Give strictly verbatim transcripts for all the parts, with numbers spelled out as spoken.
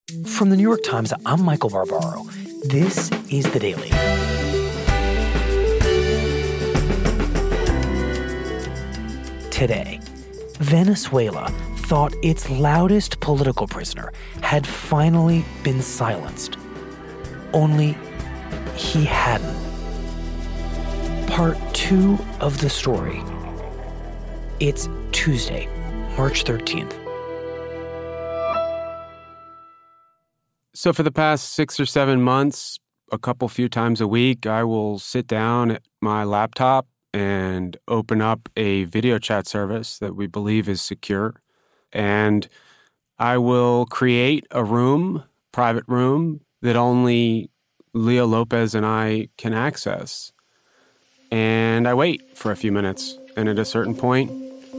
From the New York Times, I'm Michael Barbaro. This is The Daily. Today, Venezuela thought its loudest political prisoner had finally been silenced. Only he hadn't. Part two of the story. It's Tuesday, March thirteenth. So for the past six or seven months, a couple few times a week, I will sit down at my laptop and open up a video chat service that we believe is secure. And I will create a room, private room, that only Leo Lopez and I can access. And I wait for a few minutes. And at a certain point,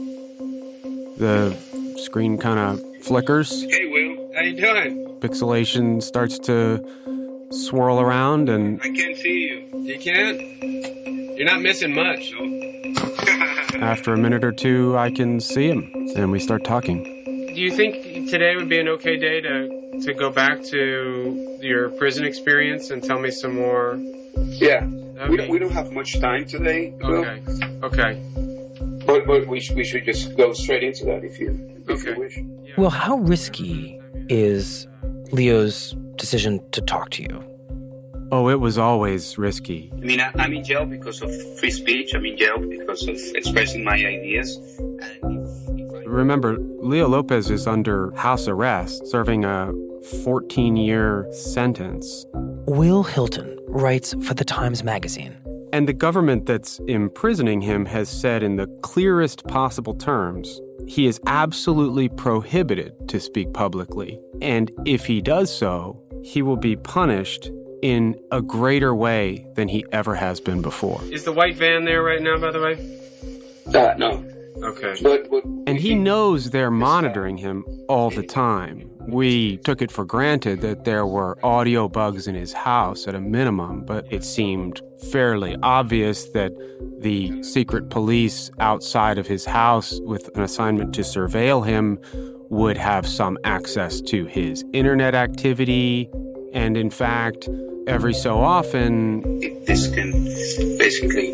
the screen kind of flickers. Hey, Will. How you doing? Pixelation starts to swirl around and... I can't see you. You can't? You're not missing much, no? After a minute or two, I can see him, and we start talking. Do you think today would be an okay day to, to go back to your prison experience and tell me some more? Yeah. We don't, we don't have much time today, Will. Okay. Okay. But, but we, sh- we should just go straight into that if you, if Okay. you wish. Yeah. Well, how risky is Leo's decision to talk to you? Oh, it was always risky. I mean, I, I'm in jail because of free speech. I'm in jail because of expressing my ideas. And if, if I... Remember, Leo Lopez is under house arrest, serving a fourteen-year sentence. Will Hilton writes for The Times Magazine. And the government that's imprisoning him has said in the clearest possible terms, he is absolutely prohibited to speak publicly. And if he does so, he will be punished in a greater way than he ever has been before. Is the white van there right now, by the way? Uh, no. Okay. But, but And he knows they're monitoring him all the time. We took it for granted that there were audio bugs in his house at a minimum, but it seemed fairly obvious that the secret police outside of his house with an assignment to surveil him would have some access to his internet activity. And in fact, every so often... This can basically...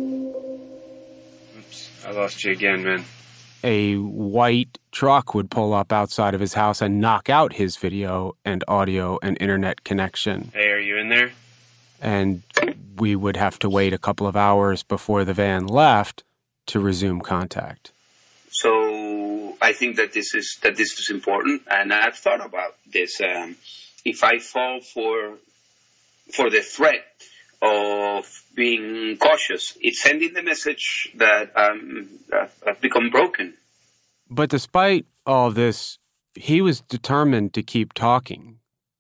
Oops. I lost you again, man. a white truck would pull up outside of his house and knock out his video and audio and internet connection. Hey, are you in there? And we would have to wait a couple of hours before the van left to resume contact. So I think that this is that this is important, and I've thought about this. Um, if I fall for for the threat of being cautious, it's sending the message that um, I've, I've become broken. But despite all this, he was determined to keep talking.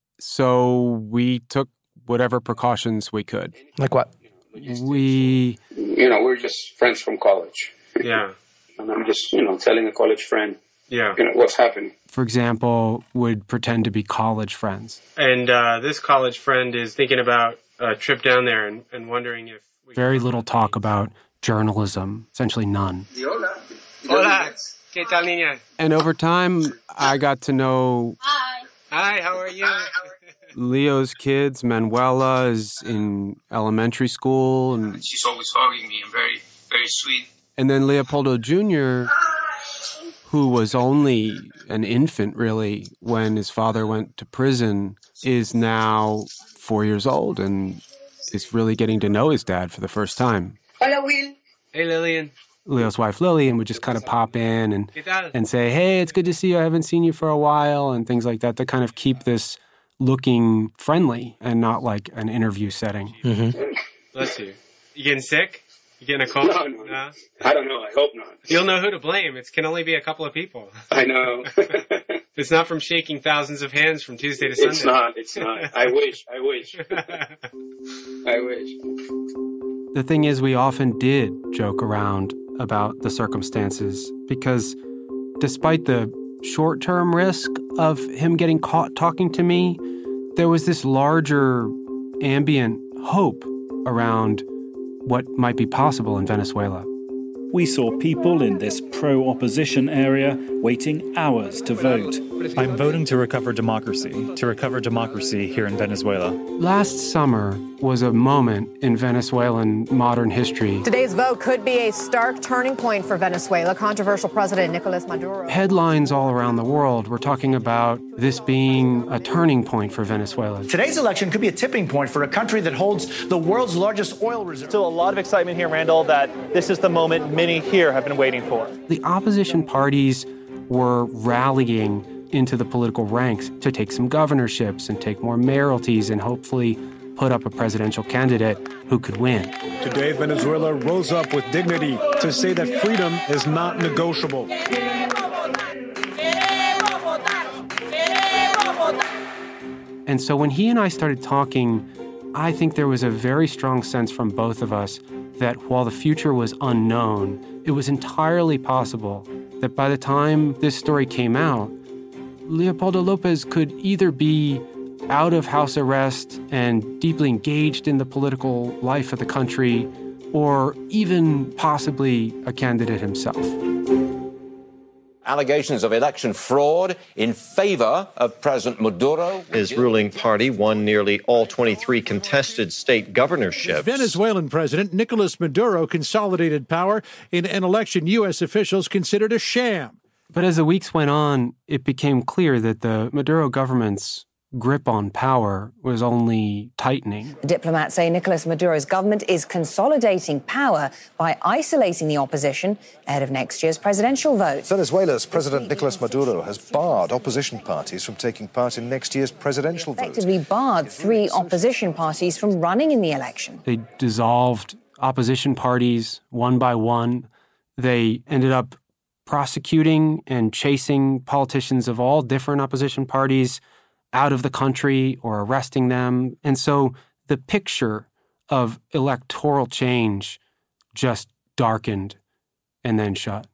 So we took whatever precautions we could. Like what? We... You know, we're just friends from college. Yeah. And I'm just, you know, telling a college friend, Yeah. you know, what's happening. For example, would pretend to be college friends. And uh, this college friend is thinking about a trip down there and, and wondering if... We Very little talk about journalism, essentially none. Hola. Hola. ¿Qué tal, niña? And over time, I got to know Hi. Hi, how are you? Leo's kids. Manuela is in elementary school. And, She's always hugging me and very, very sweet. and then Leopoldo Junior, who was only an infant, really, when his father went to prison, is now four years old and is really getting to know his dad for the first time. Hola, Will. Hey, Lillian. Leo's wife, Lillian, would just kind of pop in and, ¿Qué tal? and say, hey, it's good to see you. I haven't seen you for a while, and things like that to kind of keep this looking friendly and not like an interview setting. Mm-hmm. Bless you. You getting sick? You getting a cold? No, no, no. I don't know. I hope not. You'll know who to blame. It can only be a couple of people. I know. It's not from shaking thousands of hands from Tuesday to Sunday. It's not. It's not. I wish. I wish. I wish. The thing is, we often did joke around about the circumstances because despite the short-term risk of him getting caught talking to me, there was this larger ambient hope around what might be possible in Venezuela. we saw people in this pro-opposition area waiting hours to vote. I'm voting to recover democracy, to recover democracy here in Venezuela. Last summer was a moment in Venezuelan modern history. Today's vote could be a stark turning point for Venezuela. Controversial President Nicolas Maduro. Headlines all around the world were talking about this being a turning point for Venezuela. Today's election could be a tipping point for a country that holds the world's largest oil reserve. Still a lot of excitement here, Randall, that this is the moment many here have been waiting for. The opposition parties were rallying into the political ranks to take some governorships and take more mayoralties and hopefully put up a presidential candidate who could win. Today, Venezuela rose up with dignity to say that freedom is not negotiable. And so when he and I started talking, I think there was a very strong sense from both of us that while the future was unknown, it was entirely possible that by the time this story came out, Leopoldo Lopez could either be out of house arrest and deeply engaged in the political life of the country, or even possibly a candidate himself. Allegations of election fraud in favor of President Maduro. His ruling party won nearly all twenty-three contested state governorships. Venezuelan President Nicolas Maduro consolidated power in an election U S officials considered a sham. But as the weeks went on, it became clear that the Maduro government's grip on power was only tightening. Diplomats say Nicolas Maduro's government is consolidating power by isolating the opposition ahead of next year's presidential vote. Venezuela's President Nicolas Maduro has barred opposition parties from taking part in next year's presidential vote. Effectively barred three opposition parties from running in the election. They dissolved opposition parties one by one. They ended up prosecuting and chasing politicians of all different opposition parties out of the country or arresting them. And so the picture of electoral change just darkened and then shut.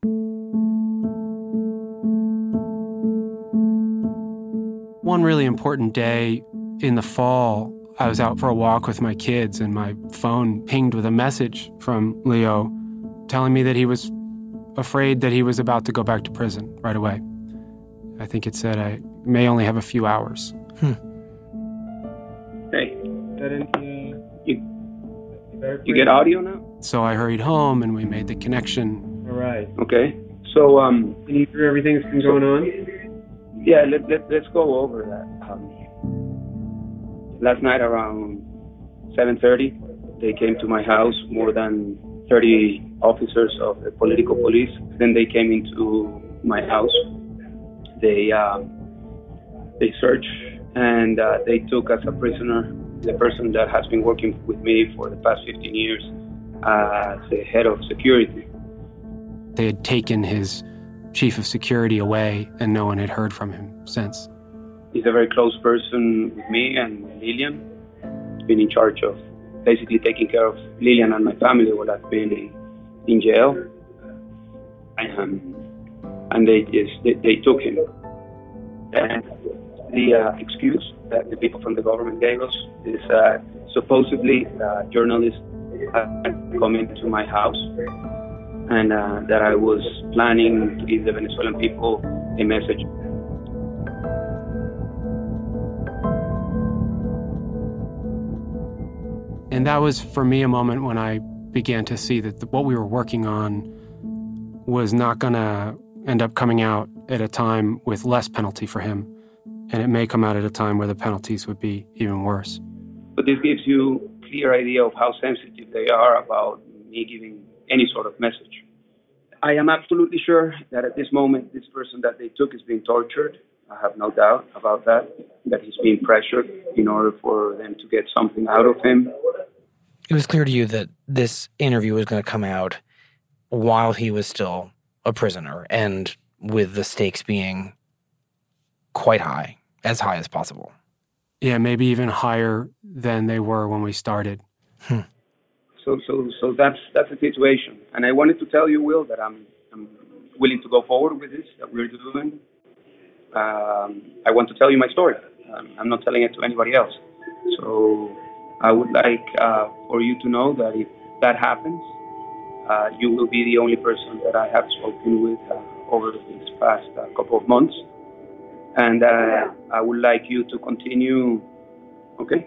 One really important day in the fall, I was out for a walk with my kids and my phone pinged with a message from Leo telling me that he was afraid that he was about to go back to prison right away. I think it said I may only have a few hours. Hmm. Hey, you, you get audio now? So I hurried home and we made the connection. All right. Okay. So, um... Can you hear everything that's been going on? Yeah, let, let, let's go over that. Um, last night around seven thirty, they came to my house, more than thirty officers of the political police. Then they came into my house. They um, they searched and uh, they took as a prisoner the person that has been working with me for the past fifteen years as the head of security. They had taken his chief of security away and no one had heard from him since. He's a very close person with me and Lilian. He's been in charge of basically taking care of Lilian and my family while I've been in, in jail. Um, and they just they, they took him. And the uh, excuse that the people from the government gave us is uh, supposedly uh, journalists had come into my house and uh, that I was planning to give the Venezuelan people a message. And that was, for me, a moment when I began to see that the, what we were working on was not going to end up coming out at a time with less penalty for him. And it may come out at a time where the penalties would be even worse. But this gives you a clear idea of how sensitive they are about me giving any sort of message. I am absolutely sure that at this moment, this person that they took is being tortured. I have no doubt about that, that he's being pressured in order for them to get something out of him. It was clear to you that this interview was going to come out while he was still a prisoner and with the stakes being quite high, as high as possible. Yeah, maybe even higher than they were when we started. Hmm. So, so, so that's that's the situation. And I wanted to tell you, Will, that I'm, I'm willing to go forward with this that we're doing. Um, I want to tell you my story. Um, I'm not telling it to anybody else. So I would like uh, for you to know that if that happens, Uh, you will be the only person that I have spoken with uh, over these past uh, couple of months. And uh, I would like you to continue, okay?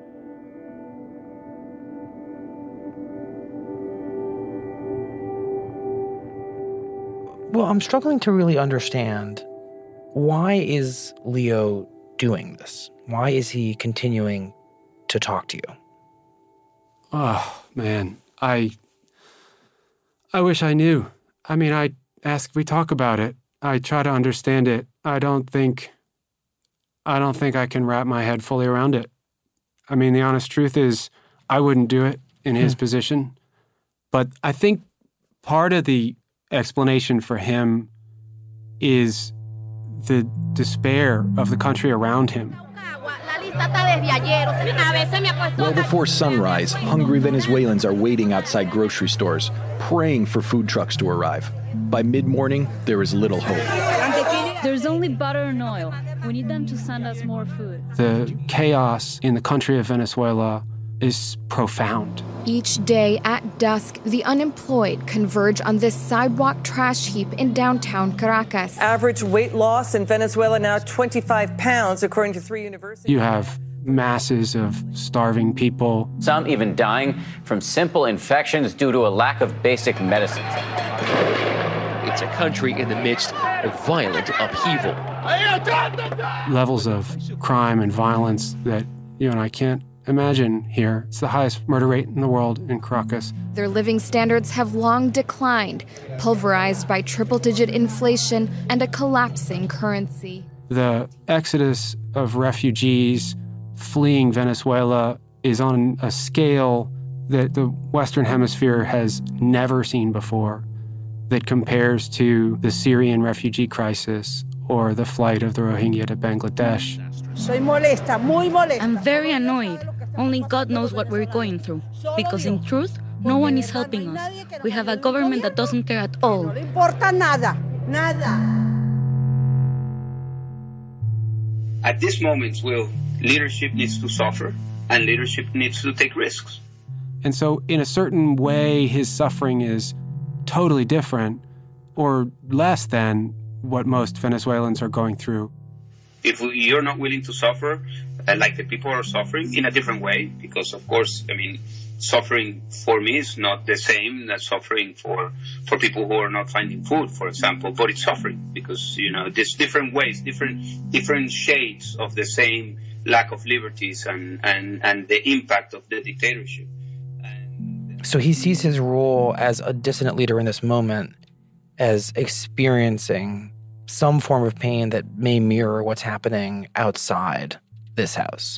Well, I'm struggling to really understand, why is Leo doing this? Why is he continuing to talk to you? Oh, man. I I wish I knew. I mean, I ask, we talk about it. I try to understand it. I don't think, I don't think I can wrap my head fully around it. I mean, the honest truth is, I wouldn't do it in his hmm. position. But I think part of the explanation for him is the despair of the country around him. Well before sunrise, hungry Venezuelans are waiting outside grocery stores, praying for food trucks to arrive. By mid-morning, there is little hope. There's only butter and oil. We need them to send us more food. The chaos in the country of Venezuela is profound. Each day at dusk, the unemployed converge on this sidewalk trash heap in downtown Caracas. Average weight loss in Venezuela now twenty-five pounds, according to three universities. You have masses of starving people. Some even dying from simple infections due to a lack of basic medicines. It's a country in the midst of violent upheaval. Levels of crime and violence that you and I can't imagine here. It's the highest murder rate in the world in Caracas. Their living standards have long declined, pulverized by triple-digit inflation and a collapsing currency. The exodus of refugees fleeing Venezuela is on a scale that the Western Hemisphere has never seen before, that compares to the Syrian refugee crisis or the flight of the Rohingya to Bangladesh. Soy molesta, muy molesta. I'm very annoyed. Only God knows what we're going through. Because in truth, no one is helping us. We have a government that doesn't care at all. No importa nada, nada. At this moment, Will, leadership needs to suffer and leadership needs to take risks. And so, in a certain way, his suffering is totally different or less than what most Venezuelans are going through. If you're not willing to suffer, uh, like the people are suffering, in a different way, because, of course, I mean, suffering for me is not the same as suffering for, for people who are not finding food, for example, but it's suffering because, you know, there's different ways, different different shades of the same lack of liberties and, and, and the impact of the dictatorship. So he sees his role as a dissident leader in this moment as experiencing some form of pain that may mirror what's happening outside this house.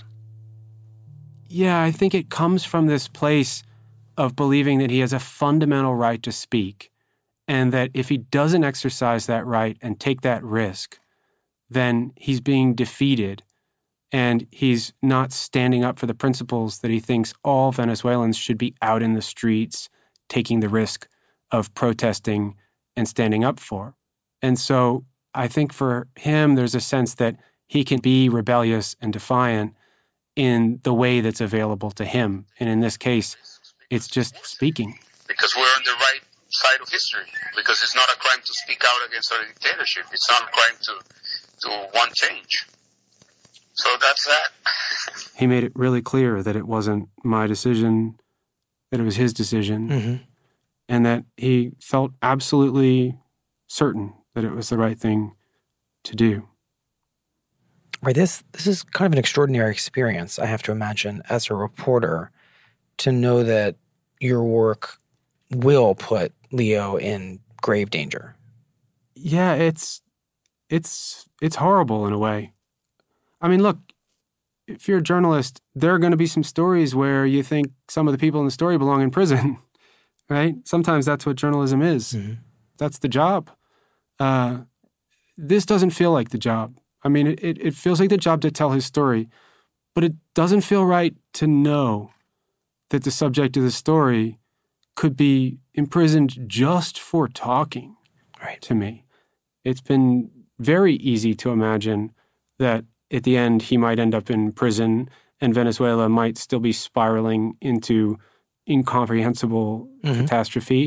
Yeah, I think it comes from this place of believing that he has a fundamental right to speak, and that if he doesn't exercise that right and take that risk, then he's being defeated, and he's not standing up for the principles that he thinks all Venezuelans should be out in the streets, taking the risk of protesting and standing up for. And so I think for him, there's a sense that he can be rebellious and defiant in the way that's available to him. And in this case, it's just speaking. Because we're on the right side of history. Because it's not a crime to speak out against a dictatorship. It's not a crime to, to want change. So that's that. He made it really clear that it wasn't my decision, that it was his decision, mm-hmm. and that he felt absolutely certain that it was the right thing to do. Right, this this is kind of an extraordinary experience, I have to imagine, as a reporter, to know that your work will put Leo in grave danger. Yeah, it's it's it's horrible in a way. I mean, look, if you're a journalist, there are going to be some stories where you think some of the people in the story belong in prison, right? Sometimes that's what journalism is. Mm-hmm. That's the job. Uh, this doesn't feel like the job. I mean, it, it feels like the job to tell his story, but it doesn't feel right to know that the subject of the story could be imprisoned just for talking right. to me. It's been very easy to imagine that at the end he might end up in prison and Venezuela might still be spiraling into incomprehensible mm-hmm. catastrophe.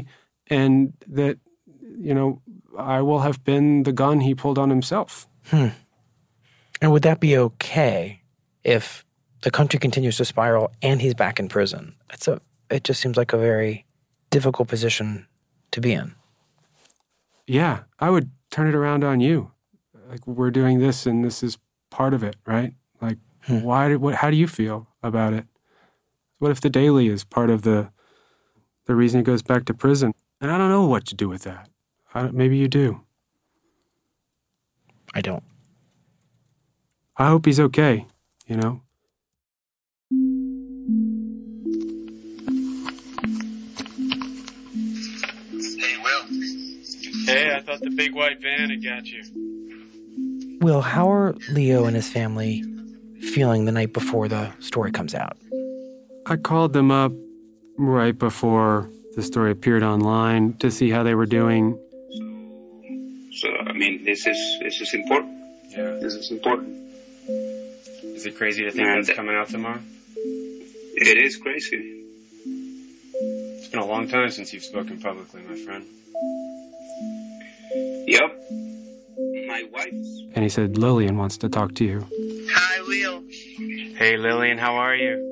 and that, you know, I will have been the gun he pulled on himself. Hmm. And would that be okay if the country continues to spiral and he's back in prison? It's a, it just seems like a very difficult position to be in. Yeah, I would turn it around on you. Like, we're doing this and this is part of it, right? Like, hmm. why? Did, what? How do you feel about it? What if the Daily is part of the the reason he goes back to prison? And I don't know what to do with that. I don't, maybe you do. I don't. I hope he's okay, you know? Hey, Will. Hey, I thought the big white van had got you. Will, how are Leo and his family feeling the night before the story comes out? I called them up right before the story appeared online to see how they were doing. So, I mean, this is this is important. Yeah. This is important. Is it crazy to think And that's coming out tomorrow? It is crazy. It's been a long time since you've spoken publicly, my friend. Yep. My wife. And he said, Lillian wants to talk to you. Hi, Will. Hey, Lillian, how are you?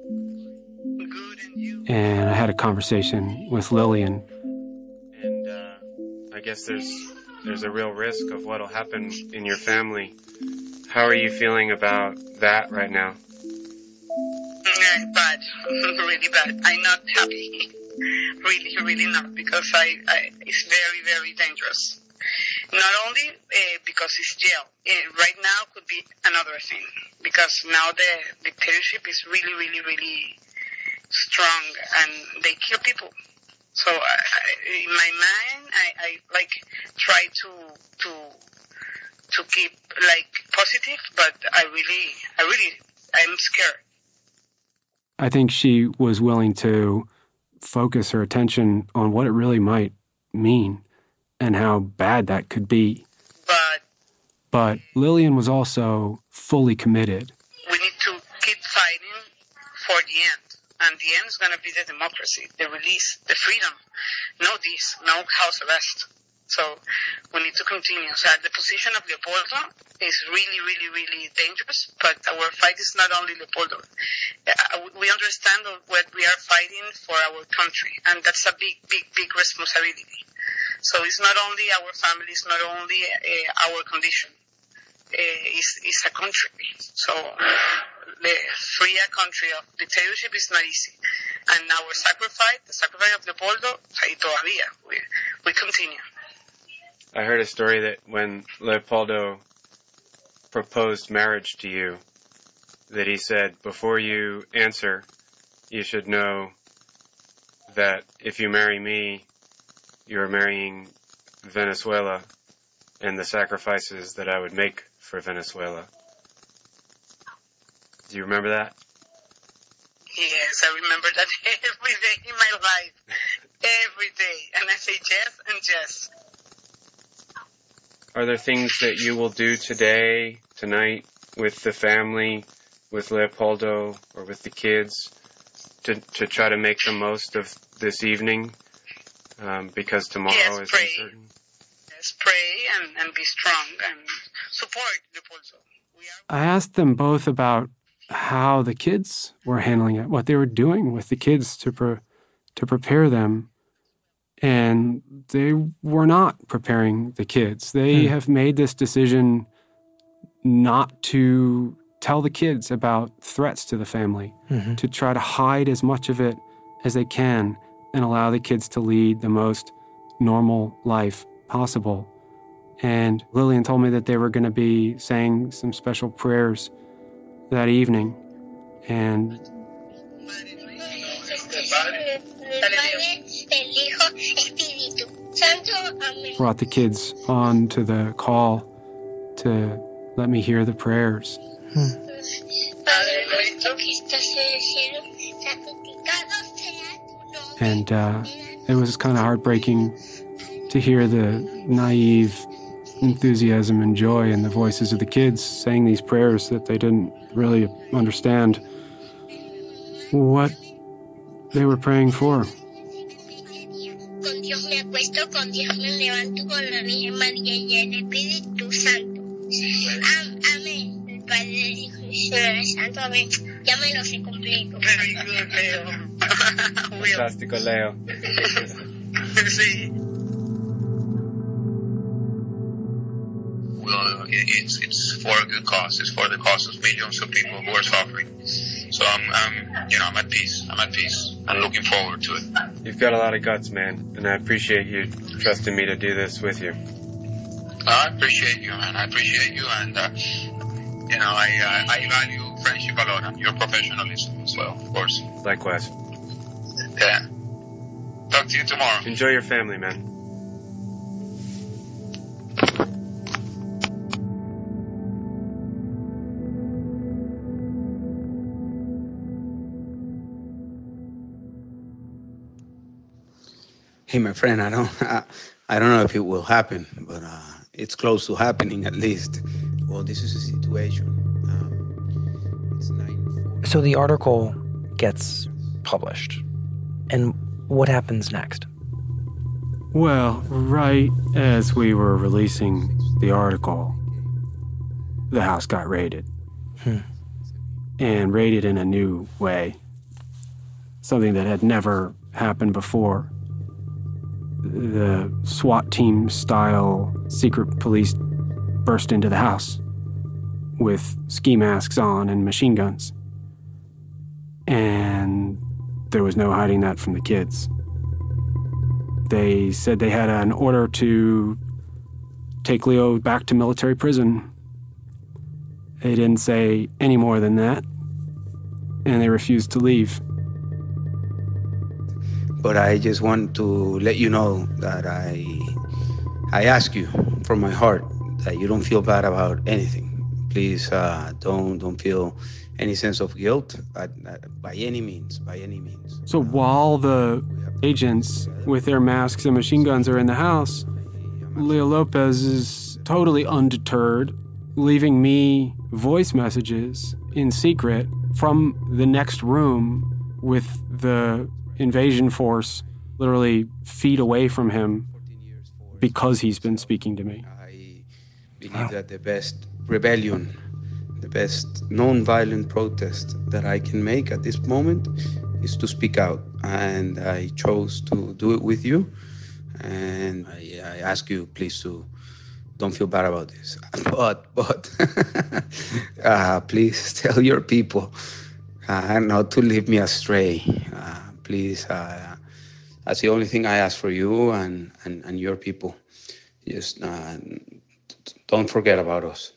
And I had a conversation with Lillian. And uh, I guess there's there's a real risk of what'll happen in your family. How are you feeling about that right now? Mm, bad, really bad. I'm not happy. really, really not, because I, I it's very, very dangerous. Not only uh, because it's jail. Uh, right now could be another thing, because now the dictatorship is really, really, really strong, and they kill people. So I, I, in my mind, I, I like try to to to keep like positive, but I really, I really, I'm scared. I think she was willing to focus her attention on what it really might mean and how bad that could be. But but Lillian was also fully committed. We need to keep fighting for the end. And the end is going to be the democracy, the release, the freedom. No this, no house arrest. So we need to continue. So the position of Leopoldo is really, really, really dangerous, but our fight is not only Leopoldo. Uh, we understand what we are fighting for our country, and that's a big, big, big responsibility. So it's not only our family, it's not only uh, our condition. Uh, it's, it's a country. So the free a country of dictatorship is not easy. And our sacrifice, the sacrifice of Leopoldo, todavía, we, we continue. I heard a story that when Leopoldo proposed marriage to you, that he said, before you answer, you should know that if you marry me, you're marrying Venezuela and the sacrifices that I would make for Venezuela. Do you remember that? Yes, I remember that every day in my life. Every day. And I say yes and yes. Are there things that you will do today, tonight, with the family, with Leopoldo, or with the kids, to to try to make the most of this evening? Um, because tomorrow yes, is pray. uncertain. Yes, pray and, and be strong and support Leopoldo. I asked them both about how the kids were handling it, what they were doing with the kids to pre- to prepare them. And they were not preparing the kids. They hmm. have made this decision not to tell the kids about threats to the family, mm-hmm. to try to hide as much of it as they can and allow the kids to lead the most normal life possible. And Lillian told me that they were going to be saying some special prayers that evening. And brought the kids on to the call to let me hear the prayers. Hmm. And uh, it was kind of heartbreaking to hear the naive enthusiasm and joy in the voices of the kids saying these prayers that they didn't really understand what they were praying for. Con Dios me acuesto, con Dios me levanto, con la Virgen María y el Espíritu Santo. Am- amén. El Padre, el Hijo y el Espíritu Santo. Amén. Ya me lo sé completo. Very good, Leo. Fantástico, Leo. Sí. Well, it's it's for a good cause. It's for the cause of millions of people who are suffering. So I'm, I'm, you know, I'm at peace. I'm at peace. I'm looking forward to it. You've got a lot of guts, man, and I appreciate you trusting me to do this with you. I appreciate you, man. I appreciate you, and uh, you know, I uh, I value friendship a lot and your professionalism as well, of course. Likewise. Yeah. Talk to you tomorrow. Enjoy your family, man. Hey, my friend, I don't, I, I don't know if it will happen, but uh, it's close to happening at least. Well, this is a situation. Um, it's nine. So the article gets published. And what happens next? Well, right as we were releasing the article, the house got raided. Hmm. And raided in a new way. Something that had never happened before. The SWAT team style secret police burst into the house with ski masks on and machine guns. And there was no hiding that from the kids. They said they had an order to take Leo back to military prison. They didn't say any more than that, and they refused to leave. But I just want to let you know that I I ask you from my heart that you don't feel bad about anything. Please uh, don't don't feel any sense of guilt by, by any means, by any means. So while the agents with their masks and machine guns are in the house, Leo Lopez is totally undeterred, leaving me voice messages in secret from the next room with the invasion force literally feet away from him because he's been speaking to me. I believe that the best rebellion, the best non-violent protest that I can make at this moment is to speak out. And I chose to do it with you. And I, I ask you, please, to don't feel bad about this. But, but, uh, please tell your people uh, not to leave me astray. Uh, Please, uh, that's the only thing I ask for you and, and, and your people. Just uh, don't forget about us.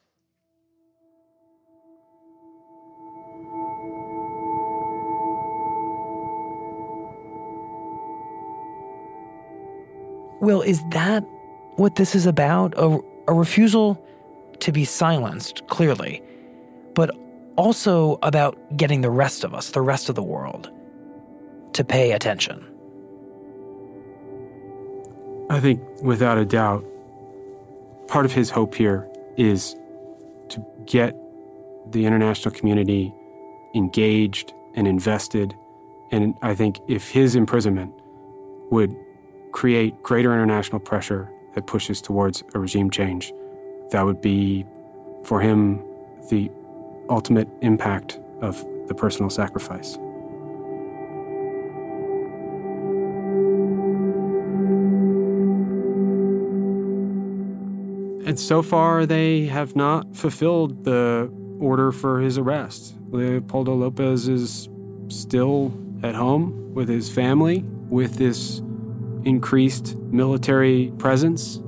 Will, is that what this is about? A, a refusal to be silenced, clearly, but also about getting the rest of us, the rest of the world, to pay attention. I think, without a doubt, part of his hope here is to get the international community engaged and invested. And I think if his imprisonment would create greater international pressure that pushes towards a regime change, that would be, for him, the ultimate impact of the personal sacrifice. And so far, they have not fulfilled the order for his arrest. Leopoldo Lopez is still at home with his family, with this increased military presence.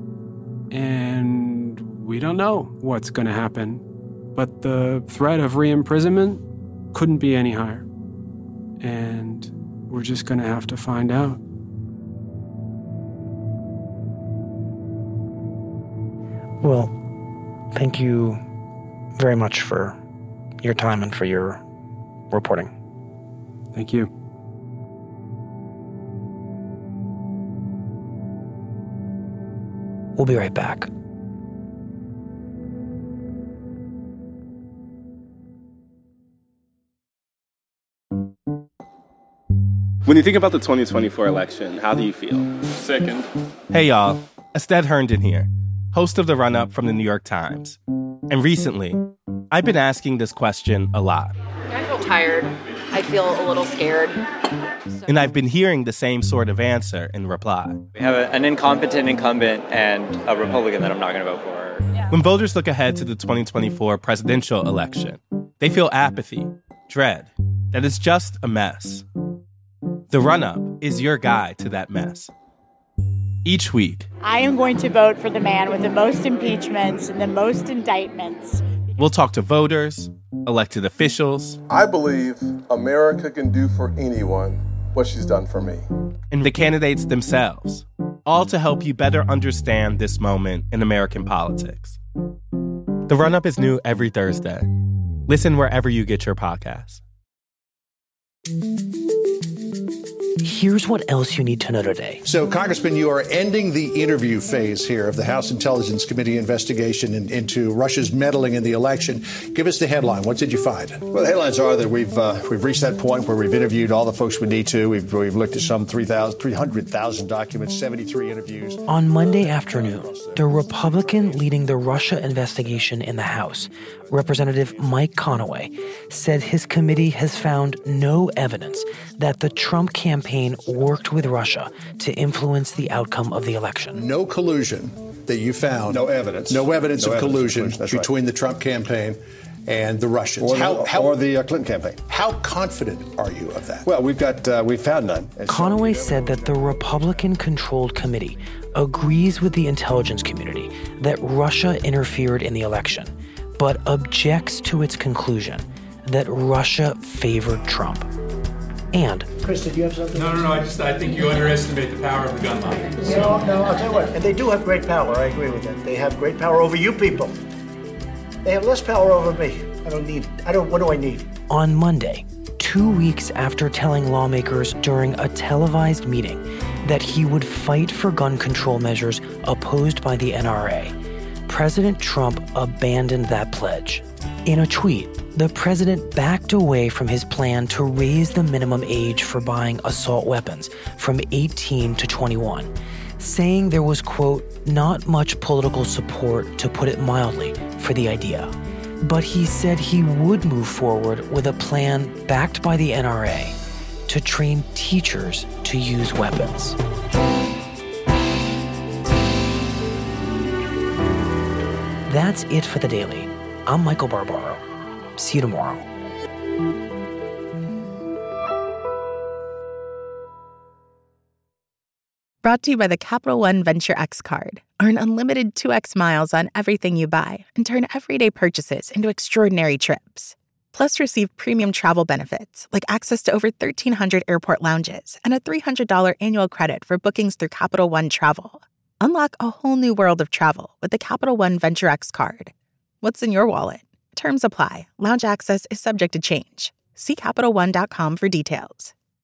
And we don't know what's going to happen. But the threat of re-imprisonment couldn't be any higher. And we're just going to have to find out. Well, thank you very much for your time and for your reporting. Thank you. We'll be right back. When you think about the twenty twenty-four election, how do you feel? Sickened. Hey, y'all. Ested Herndon here, host of The Run-Up from the New York Times. And recently, I've been asking this question a lot. I feel tired. I feel a little scared. And I've been hearing the same sort of answer in reply. We have a, an incompetent incumbent and a Republican that I'm not going to vote for. Yeah. When voters look ahead to the twenty twenty-four presidential election, they feel apathy, dread, that it's just a mess. The Run-Up is your guide to that mess. Each week, I am going to vote for the man with the most impeachments and the most indictments. We'll talk to voters, elected officials. I believe America can do for anyone what she's done for me. And the candidates themselves, all to help you better understand this moment in American politics. The Run-Up is new every Thursday. Listen wherever you get your podcasts. Here's what else you need to know today. So, Congressman, you are ending the interview phase here of the House Intelligence Committee investigation in, into Russia's meddling in the election. Give us the headline. What did you find? Well, the headlines are that we've uh, we've reached that point where we've interviewed all the folks we need to. We've we've looked at some three hundred thousand documents, seventy-three interviews. On Monday afternoon, the Republican leading the Russia investigation in the House, Representative Mike Conaway, said his committee has found no evidence that the Trump campaign worked with Russia to influence the outcome of the election. No collusion that you found. No evidence. No evidence no of evidence collusion, of collusion. between right. the Trump campaign and the Russians. Or, how, the, how, or the uh, Clinton campaign. How confident are you of that? Well, we've got uh, we've found none. Conaway said that the Republican-controlled committee agrees with the intelligence community that Russia interfered in the election, but objects to its conclusion that Russia favored Trump. And Chris, did you have something? No, no, no. I just I think you underestimate the power of the gun lobby. No, no. I'll tell you what. And they do have great power. I agree with that. They have great power over you people. They have less power over me. I don't need. I don't. What do I need? On Monday, two weeks after telling lawmakers during a televised meeting that he would fight for gun control measures opposed by the N R A, President Trump abandoned that pledge. In a tweet, the president backed away from his plan to raise the minimum age for buying assault weapons from eighteen to twenty-one, saying there was, quote, not much political support, to put it mildly, for the idea. But he said he would move forward with a plan backed by the N R A to train teachers to use weapons. That's it for The Daily. I'm Michael Barbaro. See you tomorrow. Brought to you by the Capital One Venture X card. Earn unlimited two x miles on everything you buy and turn everyday purchases into extraordinary trips. Plus, receive premium travel benefits like access to over thirteen hundred airport lounges and a three hundred dollars annual credit for bookings through Capital One Travel. Unlock a whole new world of travel with the Capital One Venture X card. What's in your wallet? Terms apply. Lounge access is subject to change. See Capital One dot com for details.